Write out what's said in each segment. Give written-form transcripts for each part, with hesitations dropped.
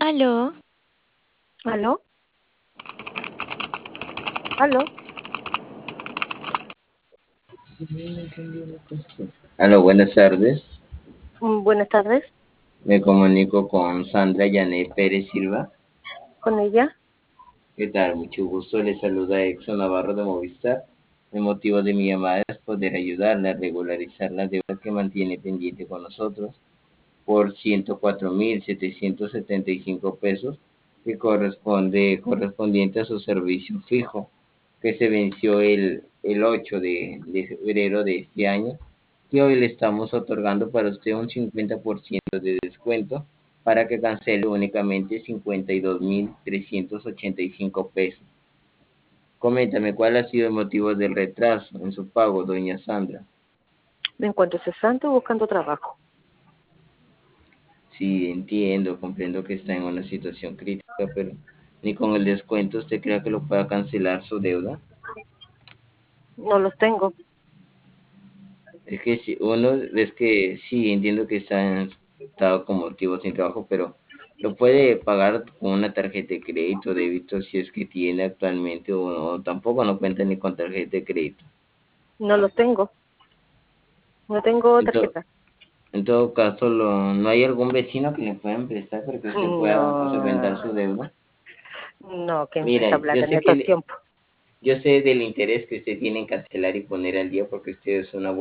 Aló, ¿Aló? ¿Aló? Aló, buenas tardes. Buenas tardes, Me comunico con Sandra Yanet Pérez Silva. con ella. ¿Qué tal? Mucho gusto. Le saluda Exxon Navarro de Movistar. El motivo de mi llamada es poder ayudarle a regularizar la deuda que mantiene pendiente con nosotros por 104.775 pesos que correspondiente a su servicio fijo, que se venció el 8 de febrero de este año, que hoy le estamos otorgando para usted un 50% de descuento para que cancele únicamente 52.385 pesos. Coméntame, ¿cuál ha sido el motivo del retraso en su pago, doña Sandra? Me encuentro cesante buscando trabajo. Sí, entiendo, comprendo que está en una situación crítica, pero ni con el descuento usted cree que lo pueda cancelar su deuda. No los tengo. Es que si uno, es que sí, entiendo que está en estado con motivo sin trabajo, pero lo puede pagar con una tarjeta de crédito, débito, si es que tiene actualmente o tampoco no cuenta ni con tarjeta de crédito. No los tengo. No tengo En, to- tarjeta. en todo caso, ¿no hay algún vecino que le pueda prestar para que usted pueda solventar No, su deuda? no, ¿quién Mira, presta plata en estos tiempos? yo sé del interés que usted tiene en cancelar y poner al día porque usted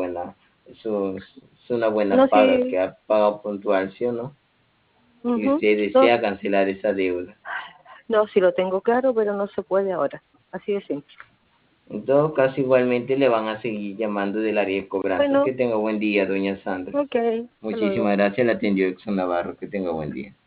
es una buena No, paga sí. que ha pagado puntual, ¿sí o no? Y Ujú. usted No, desea cancelar esa deuda. no, sí lo tengo claro, pero no se puede ahora. Así de simple. En todo caso, igualmente le van a seguir llamando del área de cobranzas. Que Bueno, tenga buen día, doña Sandra. ok, hasta luego. Muchísimas gracias, la atendió Exxon Navarro. Que tenga buen día.